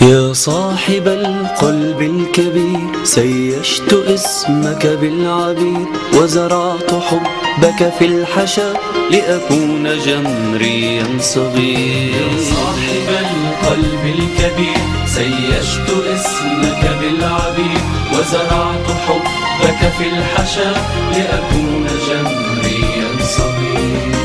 يا صاحب القلب الكبير سيشت اسمك بالعبير وزرعت حبك في الحشا لأكون جمريا صغير. يا صاحب القلب الكبير سيشت اسمك بالعبير وزرعت حبك في الحشا لأكون جمريا صغير.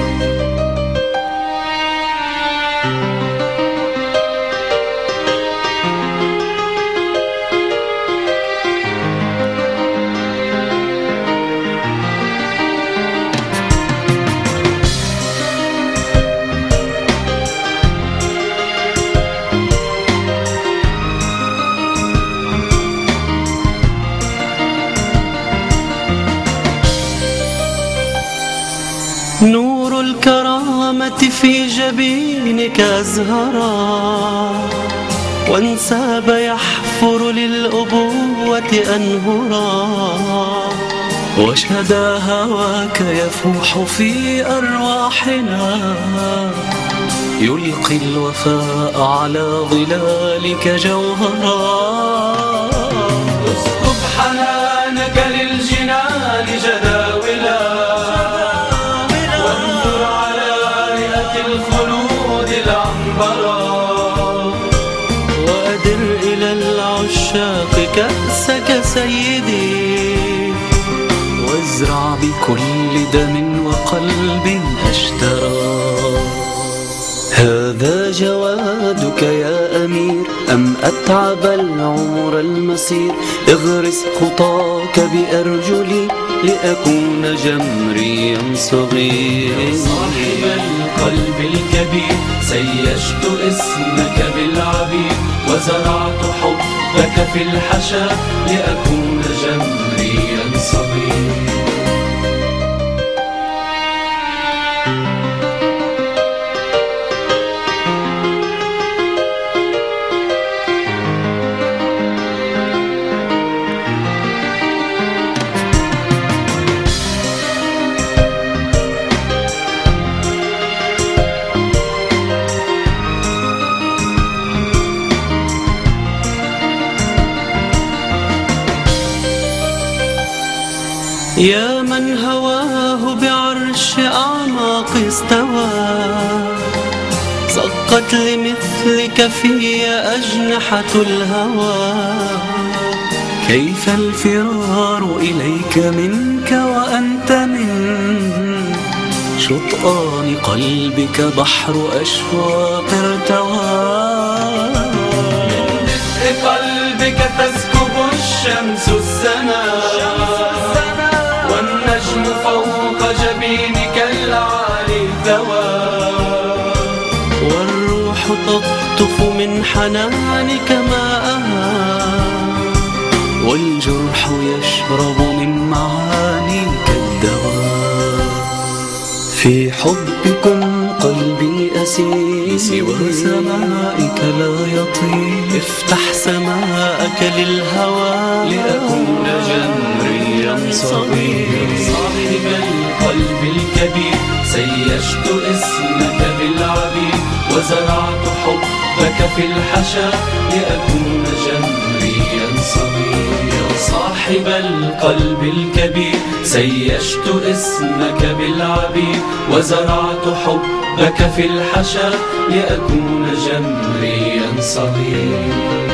نور الكرامة في جبينك أزهرا وانساب يحفر للأبوة أنهرا وشدى هواك يفوح في أرواحنا يلقي الوفاء على ظلالك جوهرا. اسكب حنانك للجنان جداولا وانظر على رئة الخلود العنبرا وأدر إلى العشاق كأسك سيدي وازرع بكل دم وقلب اشترى. هذا جوادك يا أمير أم أتعب العمر المسير اغرس خطاك بأرجلي لأكون جمريا صغير. يا صاحب القلب الكبير سيشت اسمك بالعبير وزرعت حبك في الحشا لأكون جمريا صغير. يا من هواه بعرش أعماق استوى صقت لمثلك في أجنحة الهوى كيف الفرار إليك منك وأنت من شطآن قلبك بحر أشواق ارتوى. من مثل قلبك تسكب الشمس السنا والنجم فوق جبينك العالي ثوى والروح تقطف من حنانك ماءها والجرح يشرب من معانيك الدواء. في حبكم قلبي أسير سوى سمائك لا يطير افتح سماءك للهوى لأكون جمريا صغير. صاحب القلب الكبير سيشت اسمك بالعبير وزرعت حبك في الحشا لأكون جمريا صغير. يا صاحب القلب الكبير سيشت اسمك بالعبير وزرعت حبك في الحشا لأكون جمريا صغير.